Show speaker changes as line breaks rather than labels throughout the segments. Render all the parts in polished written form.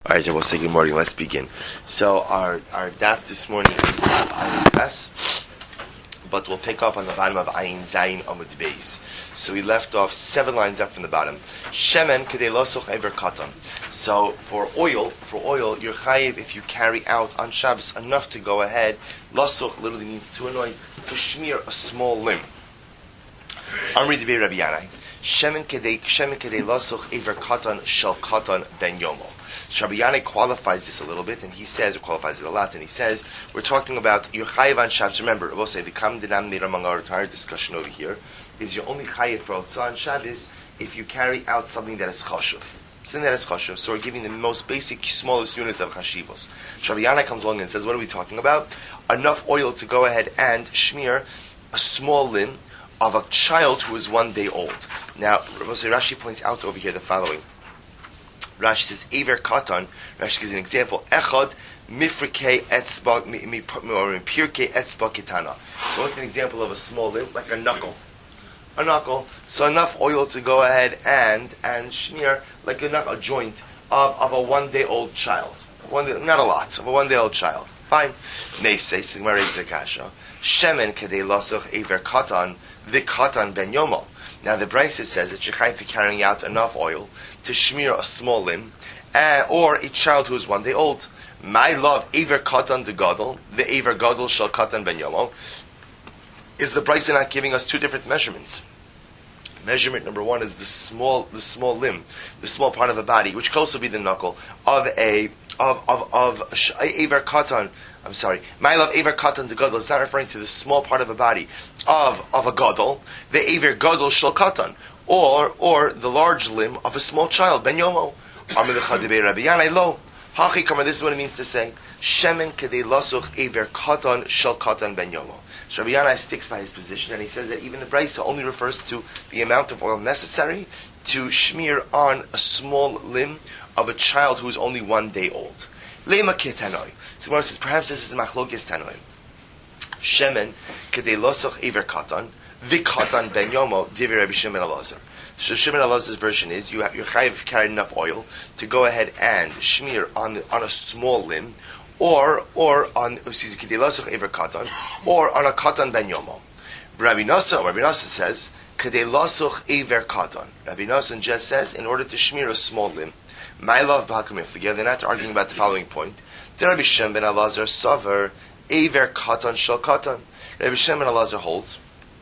All right, we'll say good morning. Let's begin. So our daf this morning is Daf Ayin Tes, but we'll pick up on the bottom of Ayin Zayin Amud Beis. So we left off 7 lines up from the bottom. Shemen kedei losuch ever katan. So for oil, you're chayiv if you carry out on Shabbos enough to go ahead. Losuch literally means to anoint, to smear a small limb. Amri Debei Rabbi Yanai. Shemen kedei losuch ever katan shel katan ben yomo. Rabbi Yanai qualifies this a little bit, and he says, or qualifies it a lot, and he says, we're talking about your chayiv on Shabbos. Remember, we'll say the common denominator among our entire discussion over here is you're only chayiv for Otzah on Shabbos if you carry out something that is chashuv. Something that is chashuv. So we're giving the most basic, smallest units of chashivos. Rabbi Yanai comes along and says, what are we talking about? Enough oil to go ahead and smear a small limb of a child who is 1 day old. Now, Rashi points out over here the following. Rashi says, Ever Katan. Rashi gives an example. Echad mifrike etzba, or pirke etzba ketana. So what's an example of a small limb? Like a knuckle. A knuckle. So enough oil to go ahead and smear like a joint of a 1 day old child. Not a lot, of a 1 day old child. Fine. Neisei, Sigmar Ezekasha. Shemen kedei losuch Ever Katan, v'katan ben yomo. Now the Brisa says that you're chayiv for carrying out enough oil to smear a small limb, or a child who is 1 day old. My love, Ever Katan de Gadol, the Ever Gadol shall Katan ben Yomo. Is the Brisa not giving us two different measurements? Measurement number one is the small limb, the small part of a body, which could also be the knuckle of Ever Katan. I'm sorry. My love, Ever Katan de Gadol is not referring to the small part of a body of a Gadol, the Ever Gadol shall Katan, or the large limb of a small child, Ben Yomo. This is what it means to say, Shemen kedei lasuch Ever Katan shall Katan Ben Yomo. So Rabbi Yanai sticks by his position, and he says that even the Brisa only refers to the amount of oil necessary to smear on a small limb of a child who is only 1 day old. Lema ketanoi. So Gemara says, perhaps this is machlokes tanoim. Shemen kedei lasuch Ever Katan v'katan ben yomo divrei Rabbi Shimon Elazar. So Shimon Elazar's version is your chayiv carried enough oil to go ahead and smear on a small limb, or on kedei lasuch Ever Katan, or on a katan ben yomo. Rabbi Nassan says kedei lasuch Ever Katan. Rabbi Nassan just says in order to smear a small limb. My love b'hakamifligya. They're not arguing about the following point. The Rabbi Shem ben Elazar savar Ever Katan shel Katan. Rabbi Shem ben Elazar holds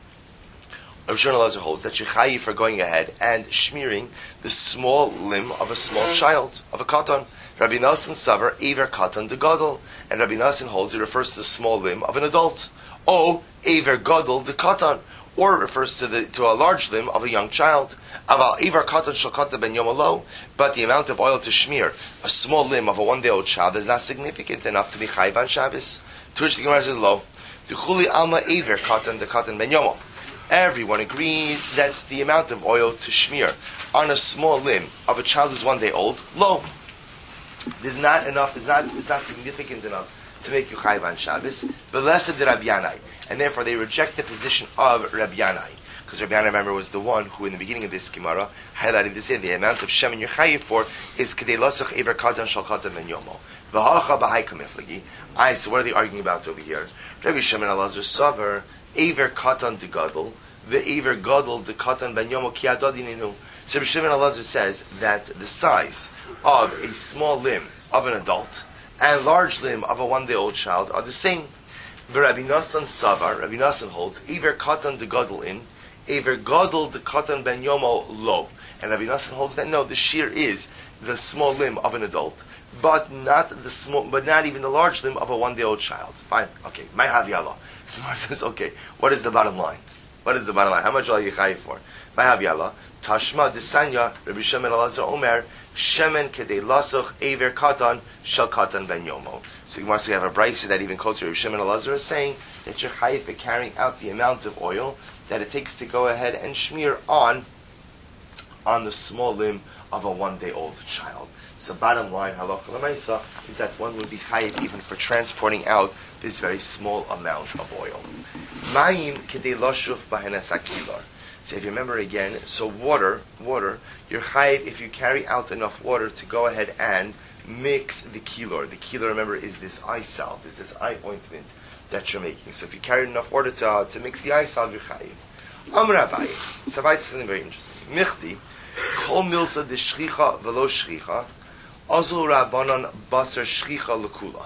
that you're chayiv for going ahead and smearing the small limb of a small child, of a katan. Rabbi Nassan savar Ever Katan de Gadol, and Rabbi Nassan holds it refers to the small limb of an adult. O Ever Gadol de Katan, or it refers to a large limb of a young child. Aval Ever Katan shel Katan ben Yom lo, but the amount of oil to smear a small limb of a 1 day old child is not significant enough to be chayiv on Shabbos. To which the Gemara says, lo, V'chuli alma Ever Katan de Katan ben Yomo. Everyone agrees that the amount of oil to smear on a small limb of a child who's 1 day old, low. There's not enough, is not significant enough to make you chayiv on Shabbos. But less of the Rabbi Yanai, and therefore they reject the position of Rabbi Yanai, because Rabbi Yanai, remember, was the one who, in the beginning of this Gemara, highlighted to say the amount of shemen you're chayiv for is kedei lasuch Ever Katan shel Katan ben Yomo. V'hacha b'hai kamiflagi. So what are they arguing about over here? Rabbi Shimon Elazar savar Ever Katan de Gadol, the Ever Gadol de Katan ben Yomo ki adodininu. So Rabbi Shimon Elazar says that the size of a small limb of an adult and large limb of a 1 day old child are the same. Rabbi Nassan savar, Rabbi Nassan holds Ever Katan de Gadol in, Ever Gadol de Katan ben Yomo lo. And Rabbi Nassan holds that no, the shear is the small limb of an adult, but not even the large limb of a 1 day old child. Fine, okay. My havyala. Smart says, okay, what is the bottom line? What is the bottom line? How much are you chayiv for? My havyala. Tashma desanya Rabbi Shimon Elazar Omer Shemen kedei lasuch Ever Katan shel Katan ben Yomo. So you have a brayso that even closer. Rabbi Shimon Elazar is saying that you're chayiv for carrying out the amount of oil that it takes to go ahead and smear on the small limb of a 1 day old child. So bottom line, halacha l'maisa, is that one would be chayiv even for transporting out this very small amount of oil. Mayim kedei lashuf b'henes hakilar. So if you remember again, so water, you're chayiv if you carry out enough water to go ahead and mix the kilor. The kilor, remember, is this eye salve, is this eye ointment that you're making. So if you carry enough water to mix the eye salve, you're chayiv. Amar Abaye. So Abaye says something very interesting. Michti, kol milsa de shchicha velo shchicha, azul rabbanon basar shchicha lekula.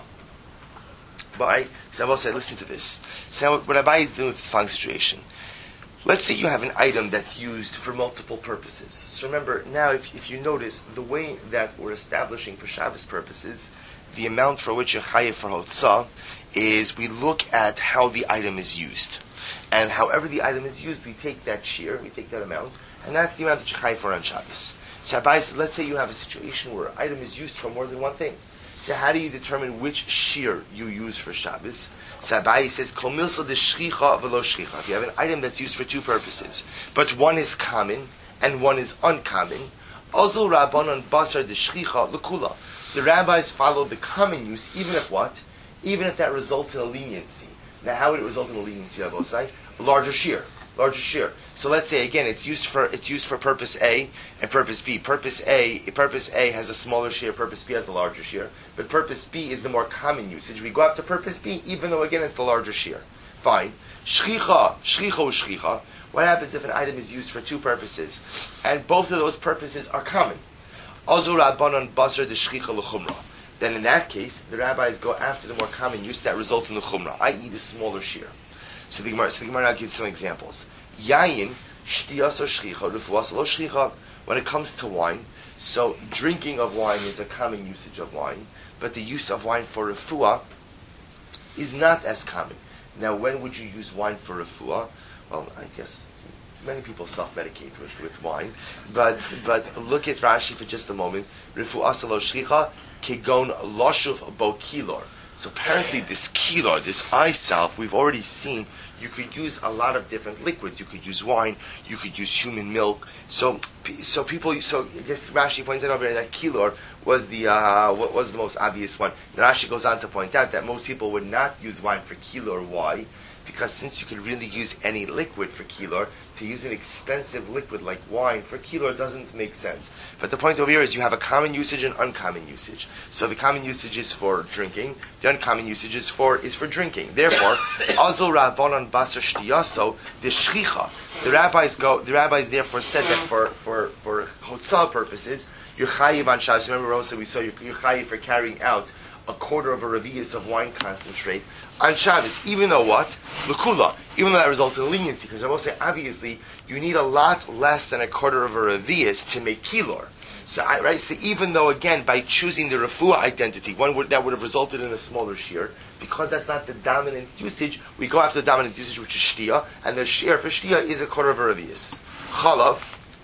But so I will say, listen to this. So what Abaye is doing with this following situation. Let's say you have an item that's used for multiple purposes. So remember, now if you notice, the way that we're establishing for Shabbos purposes, the amount for which you're chayiv for hotzah, is we look at how the item is used. And however the item is used, we take that shear, we take that amount, and that's the amount that you're chayiv for on Shabbos. So Abaye says, let's say you have a situation where an item is used for more than one thing. So how do you determine which shear you use for Shabbos? So Abaye says, Kol milsa de shchicha velo shchicha. If you have an item that's used for two purposes, but one is common and one is uncommon, azul rabbanon basar de shchicha lekula. The rabbis follow the common use, even if what? Even if that results in a leniency. Now, how would it result in a leniency, Abosai? A larger shear. Larger shear. So let's say again, it's used for purpose A and purpose B. Purpose A has a smaller shear. Purpose B has a larger shear. But purpose B is the more common usage. We go after purpose B, even though again it's the larger shear. Fine. Shchicha. What happens if an item is used for two purposes, and both of those purposes are common? Azur rabbanon basar de shchicha lechumra. Then in that case, the rabbis go after the more common use that results in the chumrah, i.e. the smaller shear. So the Gemara now gives some examples. Yayin, shtiyas or shchicha, refuas lo shchicha. When it comes to wine, so drinking of wine is a common usage of wine, but the use of wine for refuah is not as common. Now, when would you use wine for refuah? Well, I guess many people self-medicate with wine, but look at Rashi for just a moment. Refuas lo shchicha, kegon loshuv bo kilor. So apparently this kilor, this eye salve, we've already seen you could use a lot of different liquids. You could use wine, you could use human milk. So I guess Rashi points out over here that kilor was was the most obvious one. And Rashi goes on to point out that most people would not use wine for kilor. Why? Because since you could really use any liquid for kilor, to use an expensive liquid like wine for kilor doesn't make sense. But the point over here is you have a common usage and uncommon usage. So the common usage is for drinking, the uncommon usage is for drinking. Therefore, azul rabbanon basar shtiyaso the shchicha. The rabbis therefore said that for hotzah purposes, you're chayiv on Shabbos. Remember, Rosa, we saw you're chayiv for carrying out a quarter of a revius of wine concentrate on Shabbos, even though what? L'kula. Even though that results in leniency, because I will say, obviously, you need a lot less than a quarter of a revius to make kilor. So, So even though, again, by choosing the refuah identity, that would have resulted in a smaller shear, because that's not the dominant usage, we go after the dominant usage, which is shtia, and the shear for shtia is a quarter of a revius. Chalav,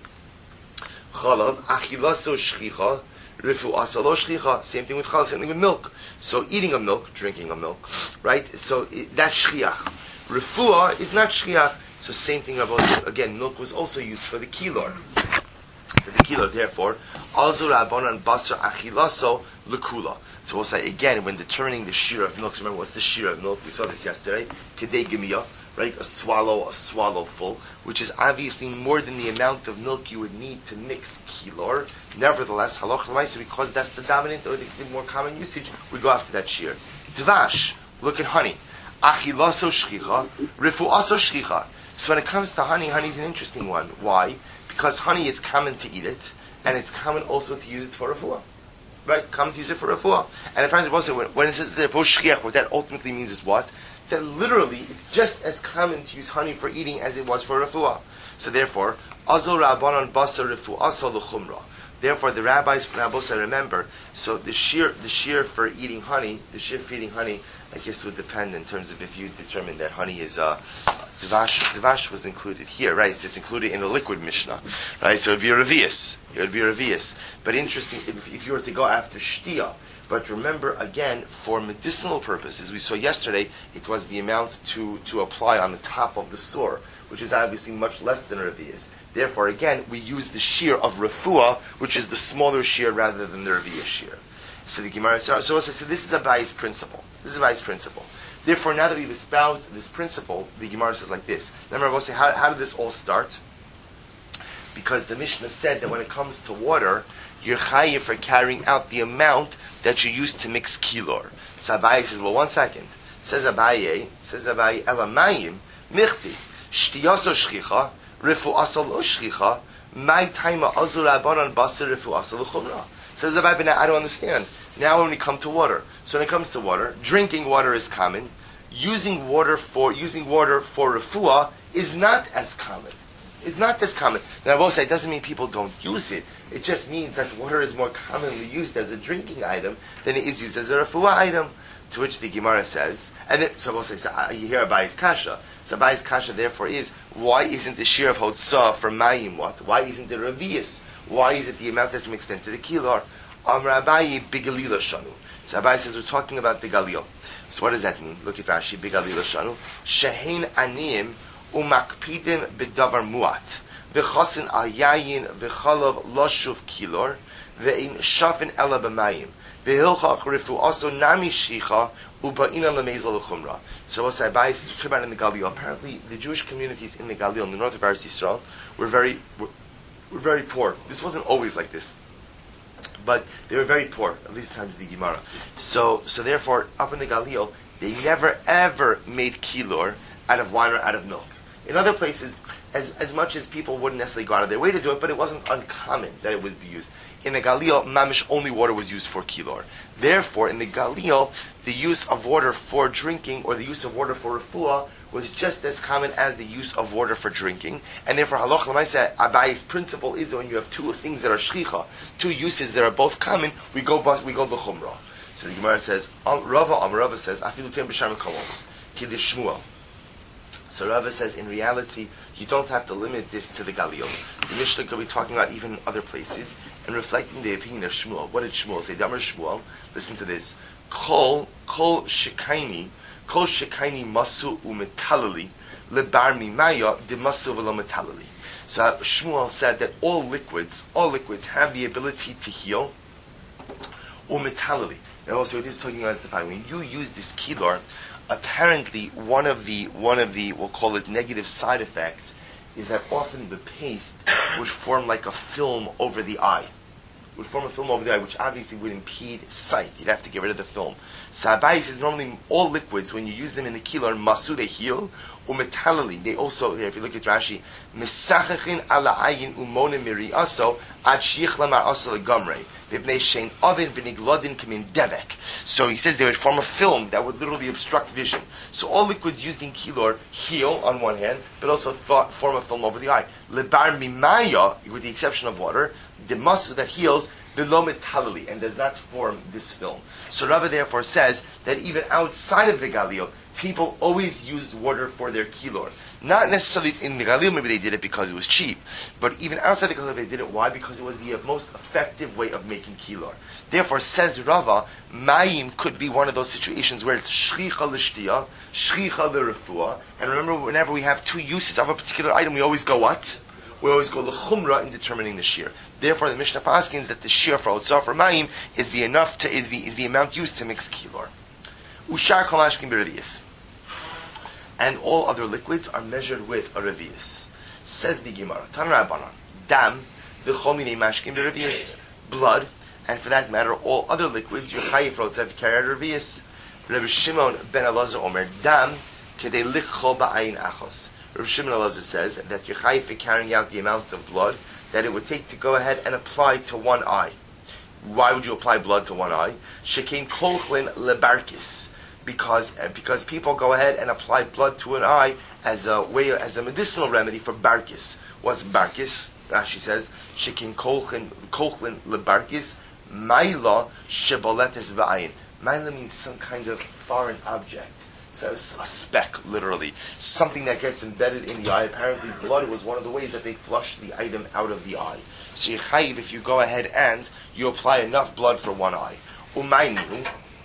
achilaso shchicha, refuasa lo shchicha. Same thing with chalav, same thing with milk. So eating of milk, drinking of milk, right? So that's shchiach. Refuah is not shchiach. So same thing about, again, milk was also used for the kilor. Therefore, alzu rabbanon basar achilaso lekula. So we'll say again, when determining the shear of milk, remember what's the shear of milk? We saw this yesterday. Kedei gemiyah, right? A swallow full, which is obviously more than the amount of milk you would need to mix kilor. Nevertheless, halach l'maisa, because that's the dominant or the more common usage, we go after that shear. Dvash, look at honey. Achilaso shchicha, refuaso shchicha. So when it comes to honey is an interesting one. Why? Because honey is common to eat it, and it's common also to use it for refuah. Right? Common to use it for refuah. And apparently also, when it says that what that ultimately means is what? That literally, it's just as common to use honey for eating as it was for refuah. So therefore, azol rabbanon basar refuah l'chumra. Therefore, the rabbis from Abosa remember. So the shear for eating honey, I guess would depend in terms of if you determine that honey is dvash was included here, right? So it's included in the liquid mishnah, right? So it would be a revius. But interesting, if you were to go after shtia. But remember, again, for medicinal purposes, we saw yesterday, it was the amount to apply on the top of the sore, which is obviously much less than a revius. Therefore, again, we use the shear of refuah, which is the smaller shear rather than the revius shear. So the Gemara, so this is Abaye's principle. Therefore, now that we've espoused this principle, the Gemara says like this. Remember, I will say, how did this all start? Because the Mishnah said that when it comes to water, you're chayiv for carrying out the amount that you used to mix kilor. So Abaye says, well, 1 second. Says Abaye, Elamayim, michti, shtiyaso shchicha, rifu'asa lo shchicha, my time azur abanan basar rifu'asa l'chumra. Says Abaye, now I don't understand. Now when we come to water, so when it comes to water, drinking water is common. Using water for refuah is not as common. It's not as common. Now I will say it doesn't mean people don't use it. It just means that water is more commonly used as a drinking item than it is used as a refuah item. To which the Gemara says, and then, so we'll say, you hear Abaye's kasha. So Abaye's kasha therefore is, why isn't the shear of Hotzah for Mayim what? Why isn't it Revius? Why is it the amount that's mixed into the kilor? Amar Abaye bigalila shanu. So Abaye says we're talking about the galil. So what does that mean? Look at Rashi, bigalila shanu. Shehein aniyim umakpidim bedavar muat. V'chosin al yayin v'chalav loshuv kilor. V'ein shafin ela b'mayim. V'hilchach rifu'aso nami shicha uba'ina lemezel l'chumra. So what Abaye is talking about in the Galil. Apparently the Jewish communities in the Galil, in the north of Eretz Yisrael, were very poor. This wasn't always like this. But they were very poor, at least times the Gemara. So therefore, up in the Galil, they never ever made kilor out of wine or out of milk. In other places, as much as people wouldn't necessarily go out of their way to do it, but it wasn't uncommon that it would be used. In the Galil, mamish, only water was used for kilor. Therefore, in the Galil, the use of water for drinking or the use of water for refuah was just as common as the use of water for drinking. And therefore, halach l'maaseh, Abaye's principle is that when you have two things that are shchicha, two uses that are both common, we go the chumrah. So the Gemara says, Rava says, afilu tem b'shar mekamos, kiddush Shmuel. So Rava says, in reality, you don't have to limit this to the Galil. The Mishnah could be talking about even other places and reflecting the opinion of Shmuel. What did Shmuel say? Damar Shmuel, listen to this. Kol shekaini masu umetalali lebar mimaya de masu v'lo metalali. So Shmuel said that all liquids have the ability to heal umetalali. And also it is talking about the fact when you use this kilor, apparently one of the we'll call it negative side effects is that often the paste would form like a film over the eye. Which obviously would impede sight. You'd have to get rid of the film. So Abaye says normally all liquids, when you use them in the kilor, masu, they heal, umetalali, they also, if you look at Rashi, mesachachin ala ayin umone miriaso, ad shichla ma'asa legamrei, v'bnei shein oven v'niglodin kamin devek. So he says they would form a film that would literally obstruct vision. So all liquids used in kilor heal on one hand, but also form a film over the eye. Lebar mimaya, with the exception of water, the muscle that heals below metalali and does not form this film. So Rava therefore says that even outside of the Galil, people always used water for their kilor. Not necessarily in the Galil, maybe they did it because it was cheap, but even outside the Galil they did it. Why? Because it was the most effective way of making kilor. Therefore, says Rava, mayim could be one of those situations where it's shchicha l'shtiyah, shchicha l'refuah, and remember, whenever we have two uses of a particular item, we always go what? We always go l'chumra in determining the shear. Therefore, the Mishnah paskins that the shear for Otzah for Mayim is the amount used to mix kilor. Ushar kol mashkin b'revius, and all other liquids are measured with a revius. Says the Gemara, Tan Rabbanan, dam v'chol minei mashkin b'revius, blood, and for that matter, all other liquids you're chayiv for Otzah carry out a revius. Rabbi Shimon ben Elazar Omer, dam kedei lichol ba'ayin achos. Rav Shimon Elazar says that you're chayiv for carrying out the amount of blood that it would take to go ahead and apply to one eye. Why would you apply blood to one eye? Shekein kolchlin lebarkis, because people go ahead and apply blood to an eye as a medicinal remedy for barkis. What's barkis? Rashi says shekein kolchlin lebarkis maila sheboletes v'ayin. Maila means some kind of foreign object. So a speck, literally. Something that gets embedded in the eye. Apparently blood was one of the ways that they flushed the item out of the eye. So you're chayiv if you go ahead and you apply enough blood for one eye. Umaynu,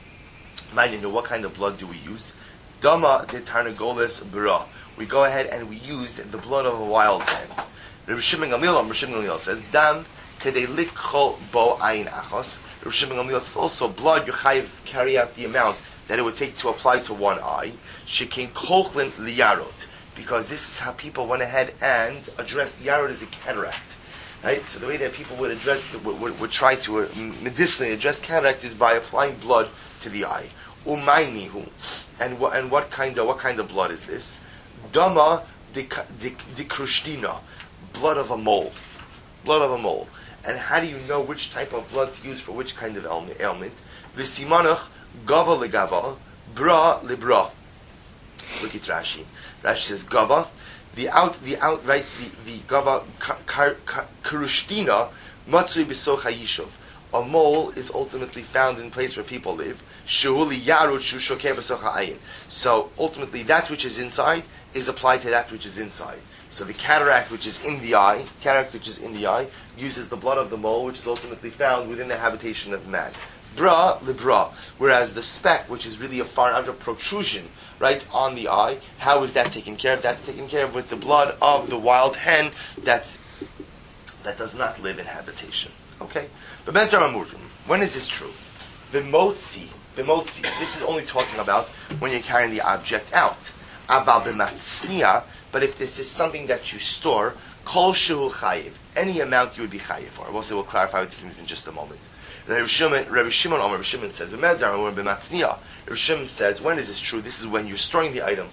what kind of blood do we use? Dama de tarnagoles bra. We go ahead and we use the blood of a wild hen. Rabbi Shimon Gamliel says, Dam kedei likchol bo ayin achos. Rabbi Shimon Gamliel says also blood, you're chayiv carry out the amount that it would take to apply to one eye, shekein kolchlin liyarot, because this is how people went ahead and addressed yarot as a cataract. Right? So the way that people would try to medicinally address cataract is by applying blood to the eye. Umaynihu, and what kind of blood is this? Dama dikrushdina, blood of a mole. Blood of a mole. And how do you know which type of blood to use for which kind of ailment? V'simanach gava legava, bra libra. Look at Rashi. Rashi says gava. The gava karushtina matzui b'socha yishuv. A mole is ultimately found in a place where people live. Shehuli yarut shushokeh b'socha ayin. So ultimately, that which is inside is applied to that which is inside. So the cataract which is in the eye, uses the blood of the mole, which is ultimately found within the habitation of man. Bra libra. Whereas the speck, which is really a far outer protrusion, right, on the eye, how is that taken care of? That's taken care of with the blood of the wild hen that does not live in habitation. Okay? But when is this true? B'motzi. This is only talking about when you're carrying the object out. Abal b'matzniya. But if this is something that you store, kol shehu chayiv, any amount you would be chayiv for. We'll clarify what this means in just a moment. Rabbi Shimon says, Rabbi Shimon says, when is this true? This is when you're storing the item.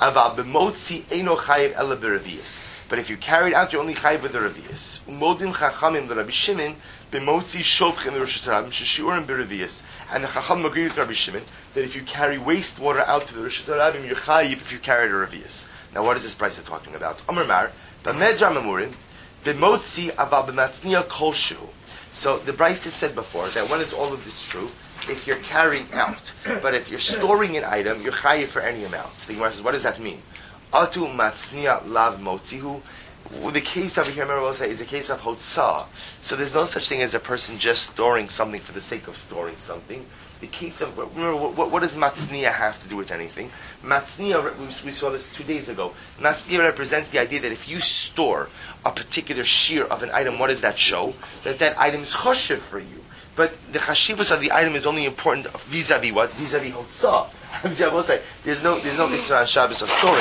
But if you carry it out, you're only chayiv with the revius. Umodim chachamim Rabbi Shimon b'motzi shovchin l'Rosh Hashanah sheshiurim b'revius. And the chacham agree with Rabbi Shimon that if you carry wastewater out to the Rosh Hashanah, you're chayiv if you carry the revius. Now, what is this Brisa talking about? Amar Mar, b'medra memurim b'motzi aval b'matzniya kol shehu. So the Brisa said before that when is all of this true? If you're carrying out, but if you're storing an item, you're chayiv for any amount. So the Gemara says, what does that mean? Atu matzniya lav motzihu. The case over here, remember, we'll say, is a case of hotzah. So there's no such thing as a person just storing something for the sake of storing something. The case of, remember, what does matzniya have to do with anything? Matzniya, we saw this 2 days ago. Matzniya represents the idea that if you store a particular shear of an item, what does that show? That item is choshev for you. But the chashivus of the item is only important vis-a-vis what? Vis-a-vis hotzah. We'll say, there's no Isra on Shabbos of storing.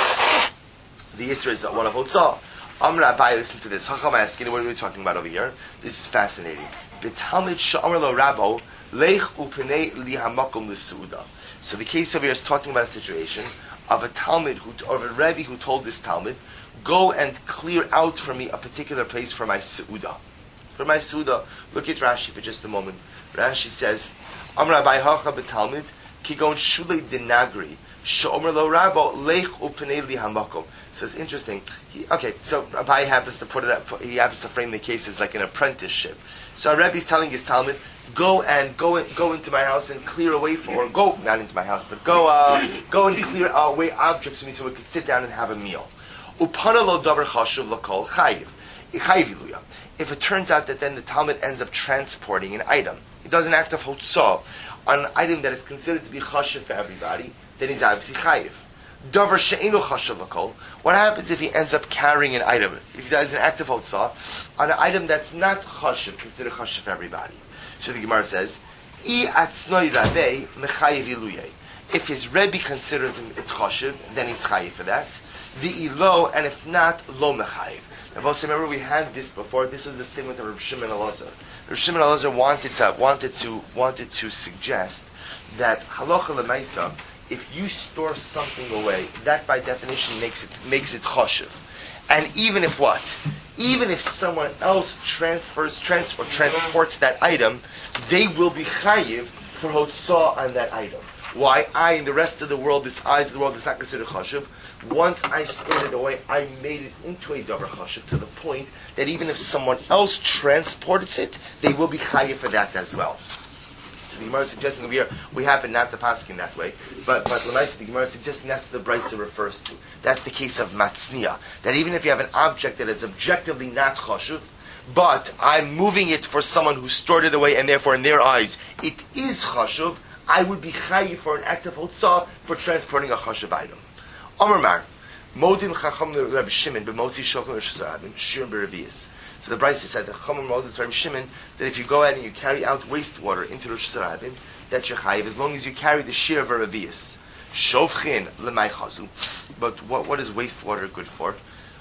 The Isra is one of hotzah. Amr Abai, listen to this. Chacham asking, what are we talking about over here? This is fascinating. B'talmid sha'amr lo rabo, lech u'penei li hamakom l'su'uda. So the case over here is talking about a situation of a Talmud, of a Rebbe who told this Talmud, go and clear out for me a particular place for my Su'uda. For my Su'uda. Look at Rashi for just a moment. Rashi says, Amr Abai hacha b'Talmud, kigon shulei dinagri, sha'omer lo rabo, lech u'penei li hamakom. So it's interesting. So Abai happens to he happens to frame the case as like an apprenticeship. So Rebbe's telling his Talmud, go into my house and clear away not into my house, but go and clear away objects for me so we can sit down and have a meal. Upana lo davar chashuv lakol chayiv. If it turns out that then the Talmud ends up transporting an item, he does an act of hotzah on an item that is considered to be chashuv for everybody, then he's obviously chayiv. Davar she'enu chashuv lakol. What happens if he ends up carrying an item? If he does an act of hotzah on an item that's not chashuv, considered chashuv for everybody. So the Gemara says, if his Rebbe considers him it chashiv, then he's chayiv for that. V'ilo, and if not, lo mechayiv. Now, also remember we had this before. This is the statement of Rav Shimon Elazar. Rav Shimon Elazar wanted to suggest that halacha lemaisa, if you store something away, that by definition makes it chashiv. And even if someone else transports that item, they will be chayiv for hotzah on that item. Why? In the rest of the world, this eyes of the world is not considered chashiv. Once I stored it away, I made it into a davar chashiv to the point that even if someone else transports it, they will be chayiv for that as well. So the Gemara is suggesting we happen not to pass in that way, but the Gemara is suggesting that's what the Brisa refers to. That's the case of matzniya. That even if you have an object that is objectively not chashuv, but I'm moving it for someone who stored it away, and therefore in their eyes it is chashuv, I would be chayiv for an act of hotzah for transporting a chashuv item. Amar Mar, modim chacham Rabbi Shimon b'motzi shochem l'shazarabim shirim b'revius. So the Brisa said that Chacham modim Rabbi Shimon that if you go out and you carry out wastewater into Rosh Hashanah, that's your chayiv as long as you carry the shir of a revius. Shovchin l'may chazu. But what is wastewater good for?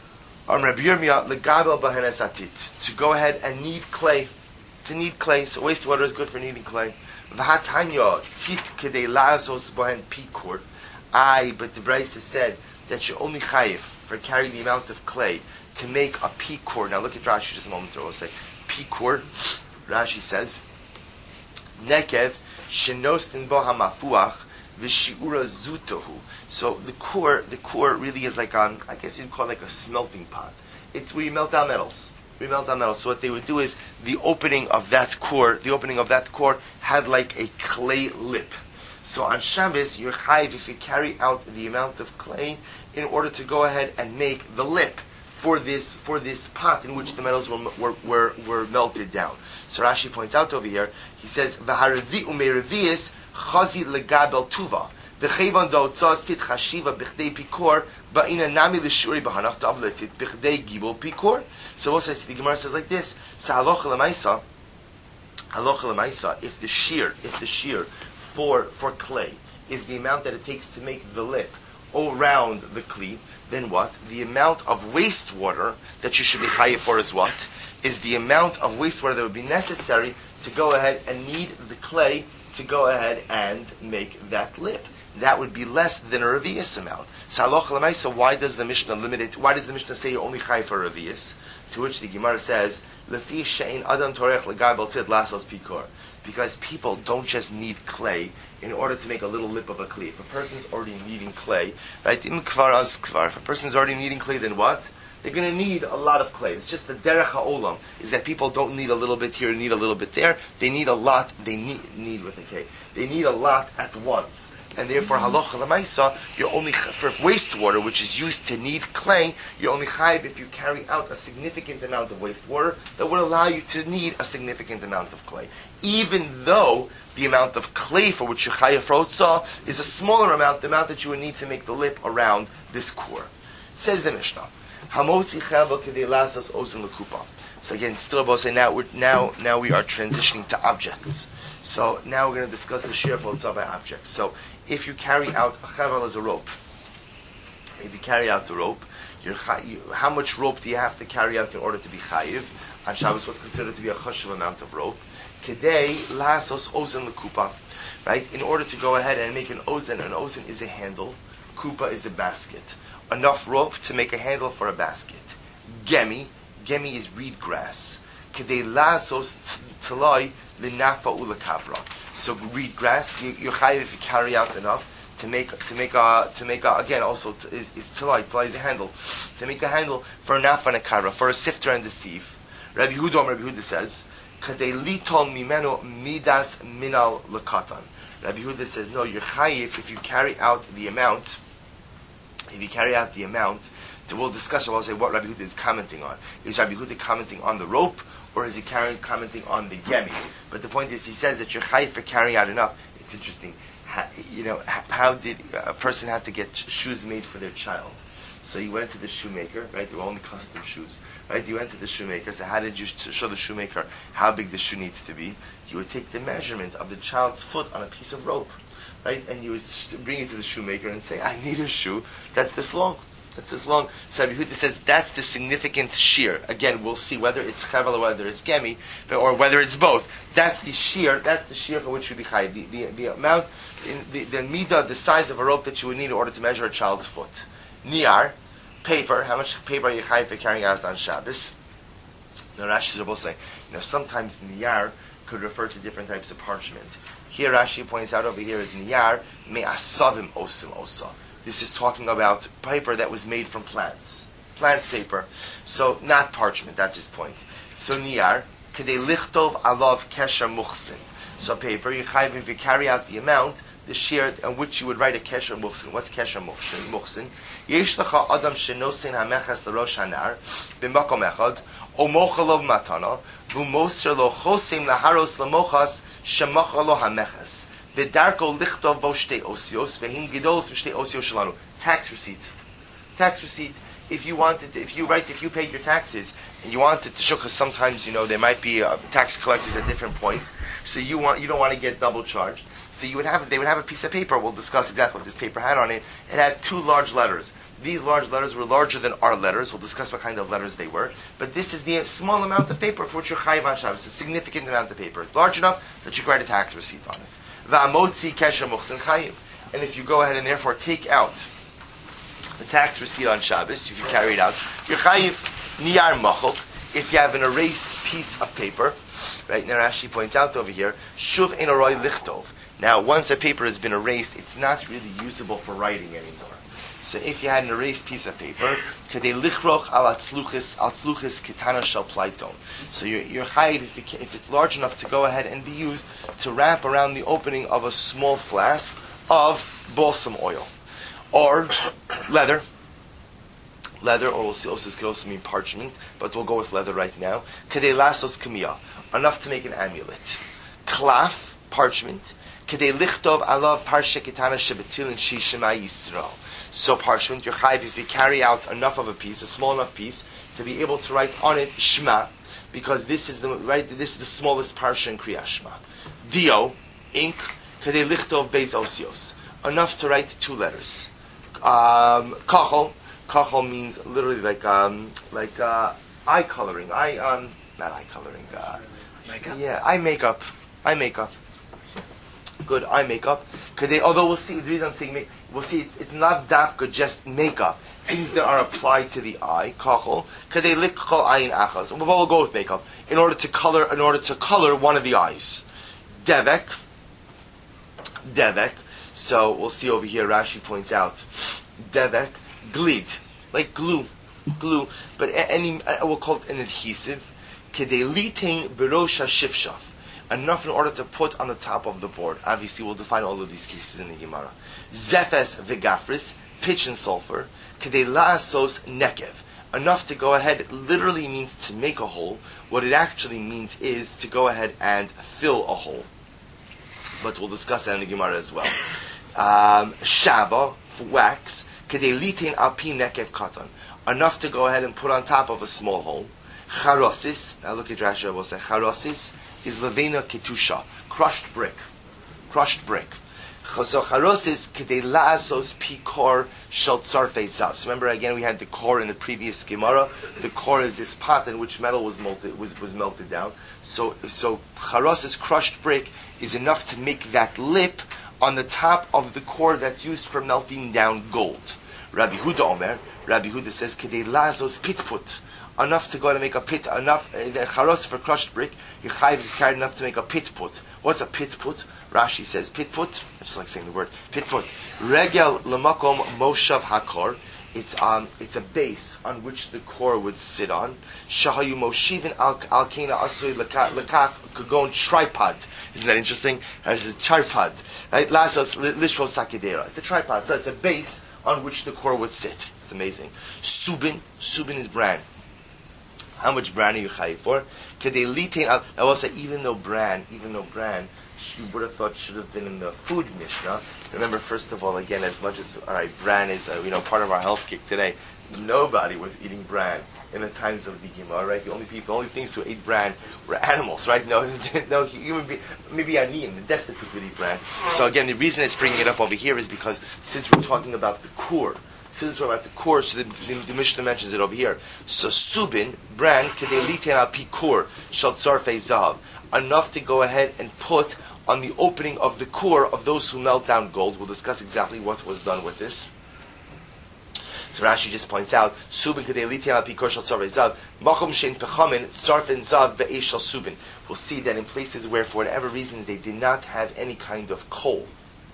Rabbi Yirmiyah legabel bahenes atit, to go ahead and knead clay, to knead clay. So wastewater is good for kneading clay. V'hatanya tit kedei lazos bahen pikor. But the Brisa said that you're only chayiv for carrying the amount of clay to make a pikor. Now look at Rashi just a moment ago. We'll say pikor. Rashi says nekev shenostin bo hamafuach v'shiura zutohu. So the core really is like I guess you'd call it like a smelting pot. It's where you melt down metals. So what they would do is the opening of that core had like a clay lip. So on Shabbos, you're chayiv if you carry out the amount of clay in order to go ahead and make the lip for this pot in which the metals were melted down. So Rashi points out over here, he says, V'haravi umereviis chazi legabel tuva. V'chevan da'otzaz tit chashiva b'chdei pikor ba'ina nami l'shuri b'hanach ta'avletit b'chdei gibol pikor. So also the Gemara says like this, so halacha l'maisa, if the shear for clay is the amount that it takes to make the lip around the kli, then what? The amount of wastewater that you should be chayiv for is what? Is the amount of wastewater that would be necessary to go ahead and knead the clay to go ahead and make that lip. That would be less than a revius amount. So halacha l'maisa, why does the Mishnah limit it? Why does the Mishnah say you're only chayiv for a revius? To which the Gemara says, Lefi she'ein adam torech legabel tit lasos pikor. Because people don't just need clay in order to make a little lip of a kli. If a person's already needing clay, right? In kvar az kvar. If a person's already needing clay, then what? They're going to need a lot of clay. It's just the derech ha'olam is that people don't need a little bit here, need a little bit there. They need a lot. They need with a K. They need a lot at once. And therefore, halacha l'maisa, you're only for wastewater, which is used to knead clay, you're only chayiv if you carry out a significant amount of wastewater that would allow you to knead a significant amount of clay, even though the amount of clay for which you're chayiv for otzah is a smaller amount, the amount that you would need to make the lip around this core. Says the Mishnah, Hamotzi chava kedei lasos ozen lekupa. So again, still about say now we are transitioning to objects. So now we're going to discuss the shear of otzah by objects. So if you carry out a chaval as a rope, if you carry out the rope, how much rope do you have to carry out in order to be chayiv? On Shabbos, what's considered to be a chashuv amount of rope. Kedei lasos ozen lekupa, right? In order to go ahead and make an ozen is a handle, kupa is a basket. Enough rope to make a handle for a basket. Gemi is reed grass. Kedei lasos tloi l'nafa ulakavra. So reed grass, you're chayiv if you carry out enough to make again also is tloi. Tloi is a handle. To make a handle for a nafa and a kavra, for a sifter and a sieve. Rabbi Yehuda says, Kadei litol mimenu midas minal lekatan. Rabbi Yehuda says, no, you're chayiv if you carry out the amount. If you carry out the amount, we'll discuss. I'll say what Rabbi Yehuda is commenting on. Is Rabbi Yehuda commenting on the rope, or is he commenting on the gemi? But the point is, he says that you're chayiv for carrying out enough. It's interesting. How did a person have to get shoes made for their child? So you went to the shoemaker, right? They were only custom shoes, right? You went to the shoemaker. So how did you show the shoemaker how big the shoe needs to be? You would take the measurement of the child's foot on a piece of rope, right? And you would bring it to the shoemaker and say, I need a shoe that's this long. That's this long. So Rabbi Yehuda says that's the significant shear. Again, we'll see whether it's chavel or whether it's gemi, or whether it's both. That's the shear. That's the shear for which you be chayiv. The amount, the midah, the size of a rope that you would need in order to measure a child's foot. Niyar, paper. How much paper are you chayiv for carrying out on Shabbos? Now Rashi is both saying, sometimes niyar could refer to different types of parchment. Here Rashi points out over here is niyar me'asavim osim osa. This is talking about paper that was made from plants. Plant paper. So, not parchment, that's his point. So, niyar, kedei lichtov alav kesher muchsin. So, paper, you chayiv if you carry out the amount, the shear on which you would write a kesher muchsin. What's kesher muchsin? Yesh lecha adam shenosin hameches l'rosh hanar, b'makom echad, o mocha lo matana, v'moser lo chosim laharos l'mochas, shemacha lo hameches. V'darko lichtov bo shtei osios, v'hin gidolos v'shtei osios shalanu. Tax receipt. If you paid your taxes and you wanted to show, because sometimes there might be tax collectors at different points, so you don't want to get double charged. So they would have a piece of paper. We'll discuss exactly what this paper had on it. It had two large letters. These large letters were larger than our letters. We'll discuss what kind of letters they were. But this is the small amount of paper for which you're chayiv on Shabbos. A significant amount of paper. Large enough that you can write a tax receipt on it. Va'amotzi kesher muchsin chayiv. And if you go ahead and therefore take out the tax receipt on Shabbos, if you carry it out, you're chayiv niyar machok. If you have an erased piece of paper, right, now Rashi points out over here, shuv ein aroi lichtov. Now, once a paper has been erased, it's not really usable for writing anymore. So if you had an erased piece of paper, kadei lichroch al atzluchis kitana shel plaiton. So you're chayiv if it's large enough to go ahead and be used to wrap around the opening of a small flask of balsam oil. Or leather. Leather, or also could also mean parchment, but we'll go with leather right now. Kadei lasos kamiyah, enough to make an amulet. Klaf, parchment. Kadei lichtov alav parsha kitana shebetilin shishema Yisrael. So parchment, you're chayiv if you carry out enough of a piece, a small enough piece, to be able to write on it Shema, because this is the smallest parsha in Kriyas Shema. Dio, ink. Kadei lichtov beis osios, enough to write 2 letters. Kachol. Kachol means literally like eye coloring. Not eye coloring.
Makeup?
Yeah, eye makeup. Eye makeup. Good, eye makeup. Although we'll see, the reason I'm saying we'll see it's not dafka just makeup. Things that are applied to the eye. Kachol. Kadei lichol ayin achas. We'll go with makeup in order to color one of the eyes. Devek. So we'll see over here. Rashi points out devek. Glid, like glue, but we'll call it an adhesive. Kedei litain berosh hashifshaf, enough in order to put on the top of the board. Obviously, we'll define all of these cases in the Gemara. Zefes v'gafris, pitch and sulfur. Kedei la'asos nekev, enough to go ahead. It literally means to make a hole. What it actually means is to go ahead and fill a hole. But we'll discuss that in the Gemara as well. Shava, wax. Kedei litin alpi nekev katan, enough to go ahead and put on top of a small hole. Charosis, now look at Rashi. We'll say charosis is levena ketusha, crushed brick. So charosis kedei la'asos pikor shel tzarfei zav. So remember again, we had the core in the previous Gemara. The core is this pot in which metal was melted down. So charosis, crushed brick, is enough to make that lip on the top of the core that's used for melting down gold. Rabbi Huda says, Kedei lazos pitput, enough to go to make a pit, enough, the charos for crushed brick, you carried enough to make a pitput. What's a pitput? Rashi says, pitput, I just like saying the word, pitput. Regel lemakom moshav hakor, it's a base on which the core would sit on. Shahayu moshivin al kena asui lekach kagon tripod. Isn't that interesting? There's a tripod, right? Lasos lishvo sakidera. It's a tripod, so it's a base on which the core would sit. It's amazing. Subin is bran. How much bran are you chayiv for? I will say, even though bran, you would have thought should have been in the food Mishnah. Remember, first of all, again, as much as bran is part of our health kick today, nobody was eating bran in the times of the Gemara, right? The only things who ate bran were animals, right? No human being, maybe Aniyim, the destitute would eat bran. So again, the reason it's bringing it up over here is because since we're talking about the core, so the Mishnah mentions it over here. So subin, bran, kedei liten al pikur, shal tzarfei zav, enough to go ahead and put on the opening of the core of those who melt down gold. We'll discuss exactly what was done with this. So Rashi just points out, subin kedei liten al pikur shal tzarfei zav, makom shein pechamin tzarfen zav ve'esh shal subin. We'll see that in places where, for whatever reason, they did not have any kind of coal.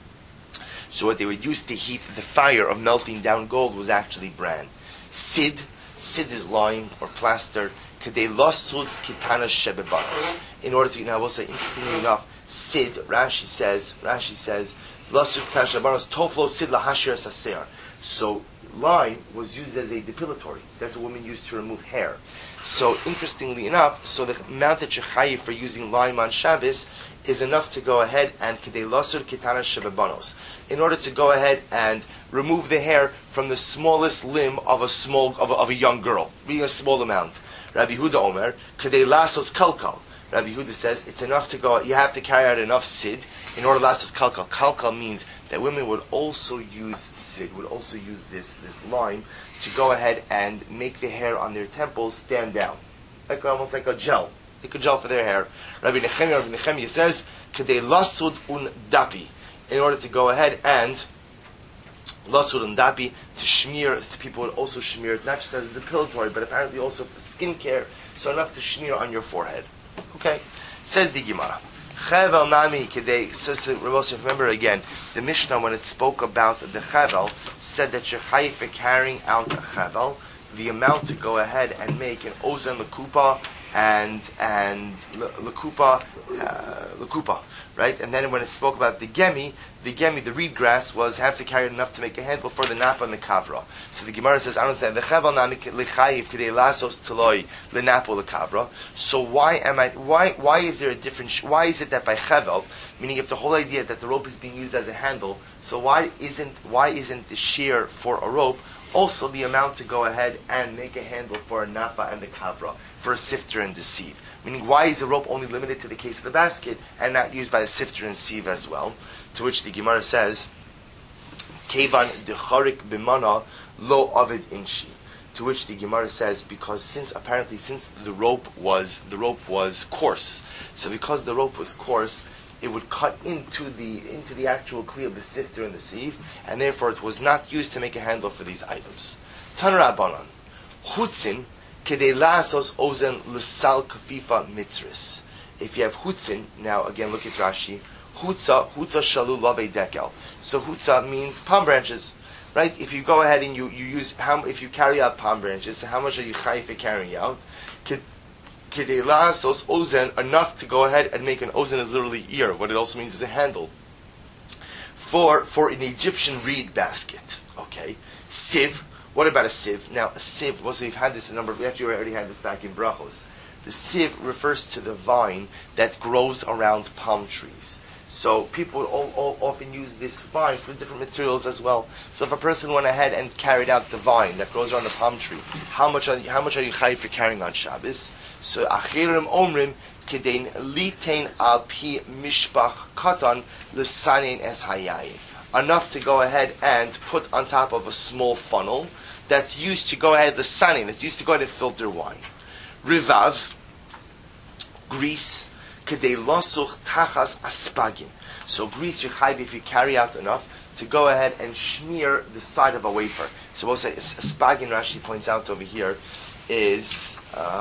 So what they would use to heat the fire of melting down gold was actually bran. Sid is lime or plaster. Kedei lasud kitana shebebanos. In order to, now I will say, interestingly enough, sid, Rashi says, lasud kitana shebebanos, toflo sid lahashir saser. So lime was used as a depilatory. That's what women used to remove hair. So interestingly enough, so the amount that you're chayiv for using lime on Shabbos is enough to go ahead and kedei lasur kitana shebebanos, in order to go ahead and remove the hair from the smallest limb of a young girl, really a small amount. Rabbi Huda Omer kedei lasos kalkal. Rabbi Huda says it's enough to go. You have to carry out enough sid in order to lasos kalkal. Kalkal means that women would also use sid, would also use this lime to go ahead and make the hair on their temples stand down, like almost like a gel for their hair. Rabbi Nechemia says, "Kedei lasud un dapi," in order to go ahead and lasud un dapi to smear. People would also smear it not just as depilatory, but apparently also for skincare. So enough to smear on your forehead. Okay, says the Gemara. Chavel nami kedei. So remember again, the Mishnah when it spoke about the chavel said that you're chayiv for carrying out a chavel, the amount to go ahead and make an ozen lekupa and lekupa, right? And then when it spoke about the gemi, the reed grass was have to carry enough to make a handle for the napa and the kavra. So the Gemara says, I don't understand. The chavel nami lechayiv kedei lasos teloi lenapa lekavra. So why is there a difference? Why is it that by chavel, meaning if the whole idea that the rope is being used as a handle, so why isn't the shear for a rope also the amount to go ahead and make a handle for a napa and the kavra, for a sifter and the sieve? Meaning, why is the rope only limited to the case of the basket and not used by the sifter and sieve as well? To which the Gemara says, Kevan decharik bimana lo avid inshi. To which the Gemara says, because since the rope was coarse, so because the rope was coarse, it would cut into the actual kli of the sifter and the sieve, and therefore it was not used to make a handle for these items. Tan Rabbanan, chutzin kedei lasos ozen l'sal kafifa mitzris. If you have hutzin, now again look at Rashi, hutza shalu lave dekel. So hutza means palm branches, right? If you go ahead and you use if you carry out palm branches, so how much are you chayiv for carrying out? Kedei lasos ozen, enough to go ahead and make an ozen is literally ear. What it also means is a handle for an Egyptian reed basket. Okay, sieve. What about a sieve? Now, a sieve, well, so we've had this we actually already had this back in Brachos. The sieve refers to the vine that grows around palm trees. So people often use this vine for different materials as well. So if a person went ahead and carried out the vine that grows around the palm tree, how much are you chayiv for carrying on Shabbos? So achirim omrim kedein litein al pi mishpach katan l'sanein es hayayin. Enough to go ahead and put on top of a small funnel that's used to go ahead, the sanin, that's used to go ahead and filter wine. Rivav, grease, kedei losuch tachas aspagin. So grease you chayv if you carry out enough to go ahead and smear the side of a wafer. So we'll say aspagin, Rashi points out over here, is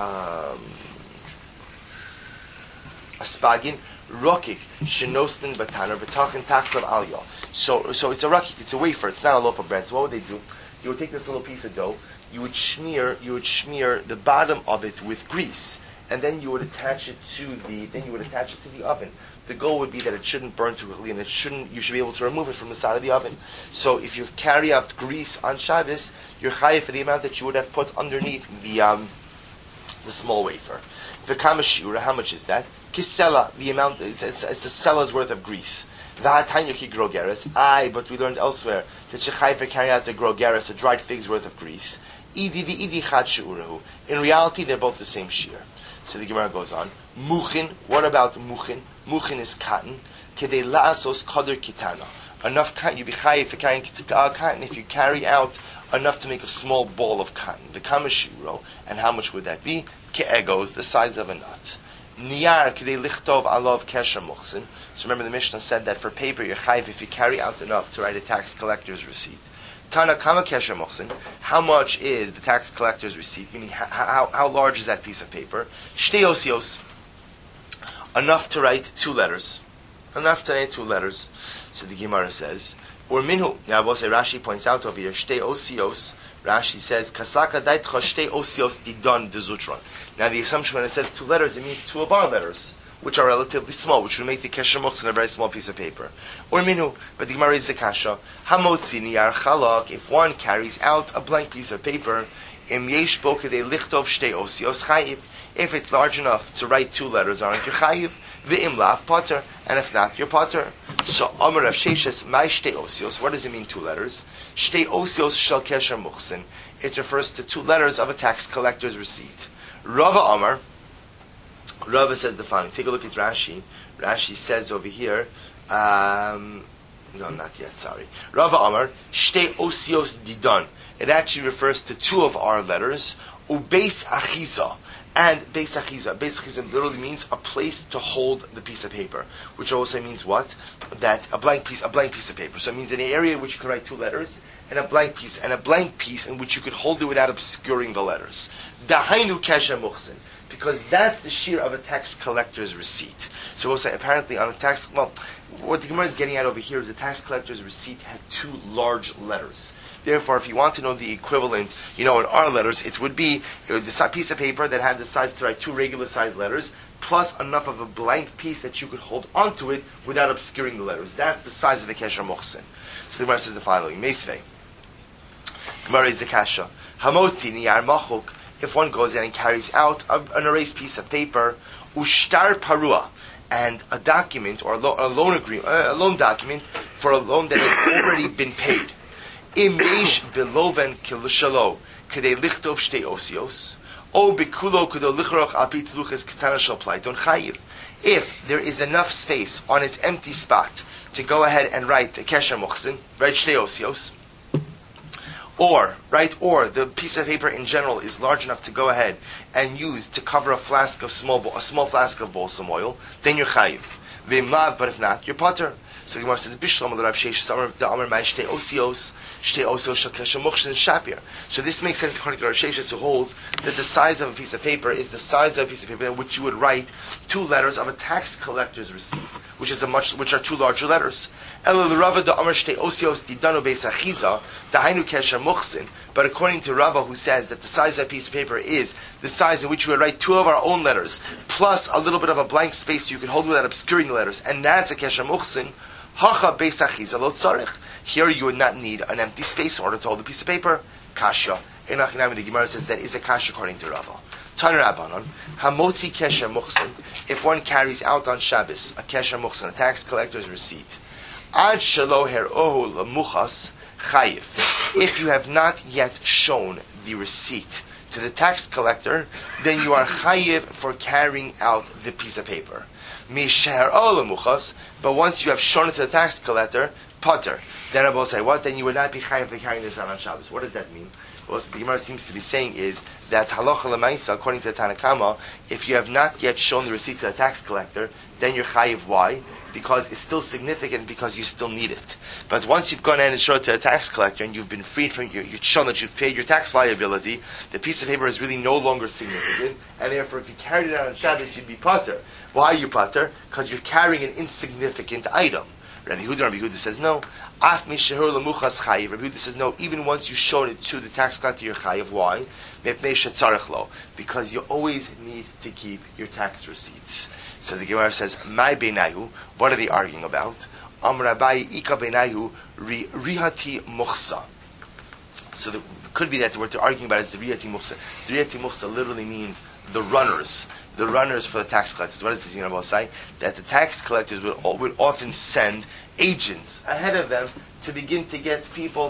aspagin, rokik, shenostin bataner, b'tachin tachrav alyo. So it's a rakik, it's a wafer, it's not a loaf of bread. So what would they do? You would take this little piece of dough, you would smear the bottom of it with grease, and then you would attach it to the oven. The goal would be that it shouldn't burn too quickly, and you should be able to remove it from the side of the oven. So if you carry out grease on Shabbos, you're chayiv for the amount that you would have put underneath the small wafer. The kamashura, how much is that? Kisela, the amount, it's a sella's worth of grease. But we learned elsewhere that shechayfer carry out the grogeres, a dried fig's worth of grease. In reality, they're both the same shear. So the Gemara goes on. Muchin, what about muchin? Muchin is cotton. Kedei la'asos kader kitana. Enough cotton, you be chayiv for carrying cotton if you carry out enough to make a small ball of cotton. The kamashuro, and how much would that be? Ke'egos, the size of a nut. Niyar kedei lichtov alov kesher muchsin. So remember the Mishnah said that for paper you're chayiv if you carry out enough to write a tax collector's receipt. Tana kama kesher muchsin. How much is the tax collector's receipt? Meaning how large is that piece of paper? Shtei osios. Enough to write 2 letters. Enough to write 2 letters. So the Gemara says, or minhu. Now we'll say Rashi points out over here, shtei osios. Rashi says, Kasaka daitcha shtei osios didon dezutron. Now the assumption when it says 2 letters, it means 2 of our letters, which are relatively small, which would make the kesher muchsin a very small piece of paper. Or minhu, but the Gemara is the kasha. Hamotzi niyar chalak, if one carries out a blank piece of paper, im yesh bo kedei lichtov shtei osios chayiv. If it's large enough to write 2 letters, aren't you chayiv? V'im lav potter, and if not, you're potter. So Amar Rav Sheshes, my shtei osios. What does it mean 2 letters? Shtei osios shel kesher muchsin. It refers to 2 letters of a tax collector's receipt. Rava Amar. Rava says the following. Take a look at Rashi. Rashi says over here, No, not yet, sorry. Rava Amar, Shte Osios Didon. It actually refers to two of our letters, Ubeis Achiza. And Beis Achiza. Beis Achiza literally means a place to hold the piece of paper, which also means what? That a blank piece of paper. So it means an area in which you can write two letters, and a blank piece in which you could hold it without obscuring the letters. Dahainu Kesha Muchsin. Because that's the shear of a tax collector's receipt. So we'll say apparently on a tax, what the Gemara is getting at over here is the tax collector's receipt had two large letters. Therefore, if you want to know the equivalent, in our letters, it would be a piece of paper that had the size to write two regular sized letters, plus enough of a blank piece that you could hold onto it without obscuring the letters. That's the size of a kesher muchsin. So the Gemara says the following: Meisvei. Gemara is the kasha. Hamotzi niyar machuk. If one goes in and carries out an erased piece of paper, ushtar parua, and a document or a loan agreement, a loan document for a loan that has already been paid. Imish beloven kilshalo k'dei lichtov shtei osios o bikulo k'do lichroch apit luches ketana shel plaiton chayiv. If there is enough space on its empty spot to go ahead and write a kesher muchsin, write shtei osios, or the piece of paper in general is large enough to go ahead and use to cover a small flask of balsam oil, then you're chayiv. V'imlav, but if not, you're potter. So the Gemara says, Bishlam Rav Sheish Amar Mai Shtei Osios Shel Kesher Muchsin Shapir. So this makes sense according to Rav Sheish, who holds that the size of a piece of paper is the size of a piece of paper in which you would write two letters of a tax collector's receipt, which are two larger letters. Elul Rava da Amar Shtei Osios Didanu Beis Achiza Dahainu Kesher Muchsin. But according to Rava, who says that the size of that piece of paper is the size in which you would write two of our own letters, plus a little bit of a blank space you could hold without obscuring the letters, and that's a Kesher Muchsin. Hacha Beis Achiza lo tzarich. Here you would not need an empty space in order to hold a piece of paper. Kasha. In Achinami, the Gemara says that is a kasha according to Rava. Taner Rabbanon, Hamotzi Kesher Muchsin. If one carries out on Shabbos a Kesher Muchsin, a tax collector's receipt, Ad Shelo Her'ohu L'Muchas Chayiv. If you have not yet shown the receipt to the tax collector, then you are chayiv for carrying out the piece of paper. But once you have shown it to the tax collector, potter. Then I will say, what? Then you would not be chayiv for carrying this out on Shabbos. What does that mean? Well, what the Gemara seems to be saying is that halacha l'maisa, according to the Tanakama, if you have not yet shown the receipt to the tax collector, then you're chayiv. Why? Because it's still significant, because you still need it. But once you've gone in and showed it to a tax collector and you've been freed from you've shown that you've paid your tax liability, the piece of paper is really no longer significant, and therefore if you carried it out on Shabbos, you'd be pater. Why are you pater? Because you're carrying an insignificant item. Rabbi Yehuda says no. Af mishahur lemuchas chayiv. Rabbi Yehuda says no. Even once you showed it to the tax collector, you're chayiv. Why? Because you always need to keep your tax receipts. So the Gemara says, "My beinayu." What are they arguing about? Amrabai ika beinayu rihati muchsa. So it could be that what they're arguing about is the rihati muchsa. The rihati muchsa literally means the runners for the tax collectors. What does this Gemara say? That the tax collectors would often send agents ahead of them to begin to get people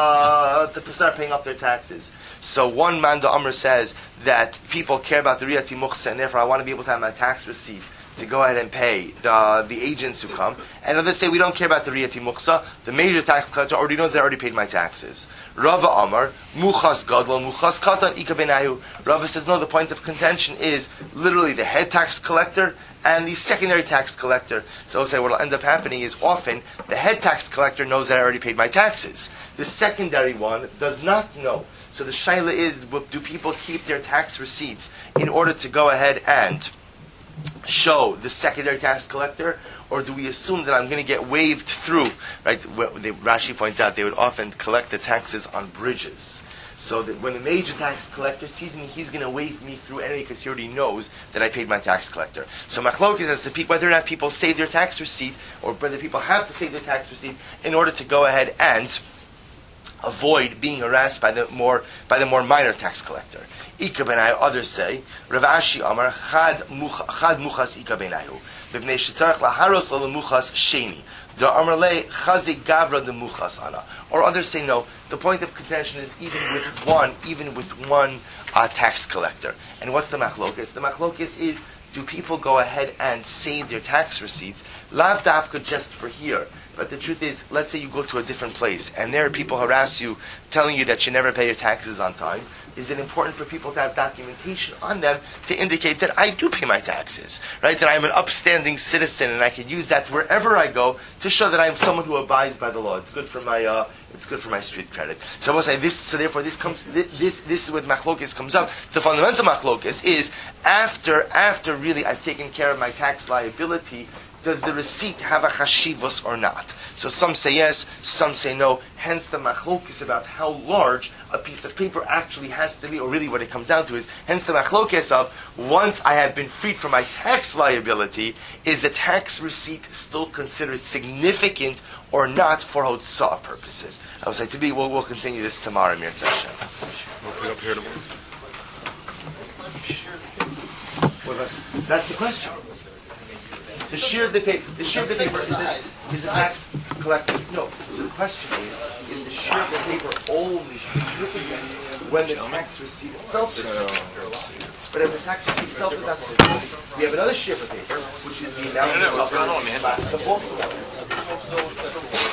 to start paying up their taxes. So one man, the Amr, says that people care about the rihati muchsa, and therefore I want to be able to have my tax receipt to go ahead and pay the agents who come. And others say we don't care about the rihati muchsa. The major tax collector already knows that I already paid my taxes. Rava Amar, muchas gadol, muchas katan, ika benayu. Rava says no, the point of contention is literally the head tax collector and the secondary tax collector. So I'll say what will end up happening is often the head tax collector knows that I already paid my taxes. The secondary one does not know. So the shaila is, do people keep their tax receipts in order to go ahead and show the secondary tax collector, or do we assume that I'm going to get waved through? Right? Rashi points out they would often collect the taxes on bridges. So that when the major tax collector sees me, he's going to wave me through anyway because he already knows that I paid my tax collector. So machlokes as to whether or not people save their tax receipt, or whether people have to save their tax receipt in order to go ahead and avoid being harassed by the more minor tax collector. Ika benayu. Others say, Rav Ashi Amar chad muchas ika benayu b'bnei shetarach laharos lemuchas sheni. The Amar le chazi gavra de muchas ana. Or others say no. The point of contention is even with one tax collector. And what's the machlokes? The machlokes is, do people go ahead and save their tax receipts, lav dafka just for here, But the truth is, let's say you go to a different place, and there are people harass you, telling you that you never pay your taxes on time. Is it important for people to have documentation on them to indicate that I do pay my taxes, right? That I'm an upstanding citizen, and I can use that wherever I go to show that I'm someone who abides by the law. It's good for my street credit. So I will say this. So therefore, this is what machlokes comes up. The fundamental machlokes is after really I've taken care of my tax liability. Does the receipt have a chashivos or not? So some say yes, some say no. Hence the machlokes about how large a piece of paper actually has to be, or really what it comes down to is, hence the machlokes of, once I have been freed from my tax liability, is the tax receipt still considered significant or not for hotzah purposes? I would say we'll continue this tomorrow in Mir session. That's the question. The shear of the paper is a tax collector. No. So the question is the shear of the paper only significant when the tax receipt itself is significant? But if the tax receipt itself is not significant, we have another shear of the paper, which is the amount of basketball.